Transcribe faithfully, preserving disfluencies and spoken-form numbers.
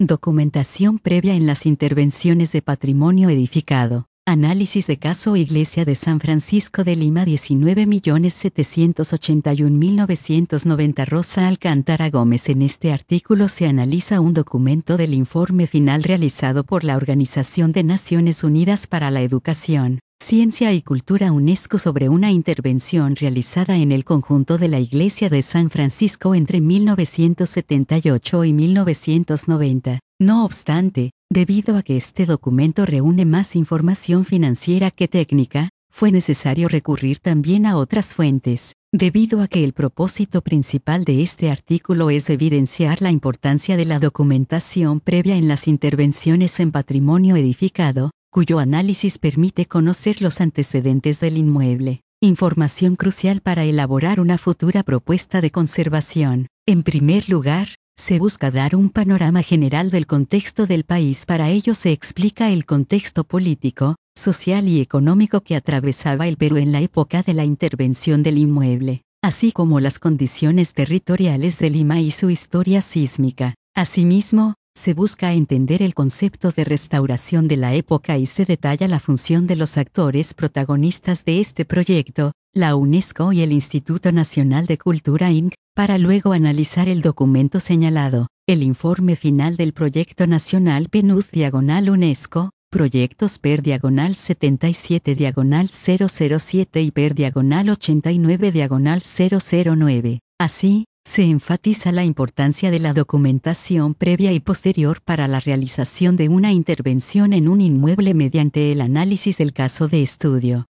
Documentación previa en las intervenciones de patrimonio edificado. Análisis de caso Iglesia de San Francisco de Lima diecinueve millones setecientos ochenta y un mil novecientos noventa Rosa Alcántara Gómez. En este artículo se analiza un documento del informe final realizado por la Organización de Naciones Unidas para la Educación, Ciencia y Cultura UNESCO sobre una intervención realizada en el conjunto de la Iglesia de San Francisco entre mil novecientos setenta y ocho y mil novecientos noventa. No obstante, debido a que este documento reúne más información financiera que técnica, fue necesario recurrir también a otras fuentes, debido a que el propósito principal de este artículo es evidenciar la importancia de la documentación previa en las intervenciones en patrimonio edificado, cuyo análisis permite conocer los antecedentes del inmueble. Información crucial para elaborar una futura propuesta de conservación. En primer lugar, se busca dar un panorama general del contexto del país. Para ello se explica el contexto político, social y económico que atravesaba el Perú en la época de la intervención del inmueble, así como las condiciones territoriales de Lima y su historia sísmica. Asimismo, se busca entender el concepto de restauración de la época y se detalla la función de los actores protagonistas de este proyecto, la UNESCO y el Instituto Nacional de Cultura incorporated, para luego analizar el documento señalado, el informe final del Proyecto Nacional P N U D diagonal UNESCO, Proyectos P E R diagonal setenta y siete diagonal cero cero siete y P E R diagonal ochenta y nueve diagonal cero cero nueve. Así, se enfatiza la importancia de la documentación previa y posterior para la realización de una intervención en un inmueble mediante el análisis del caso de estudio.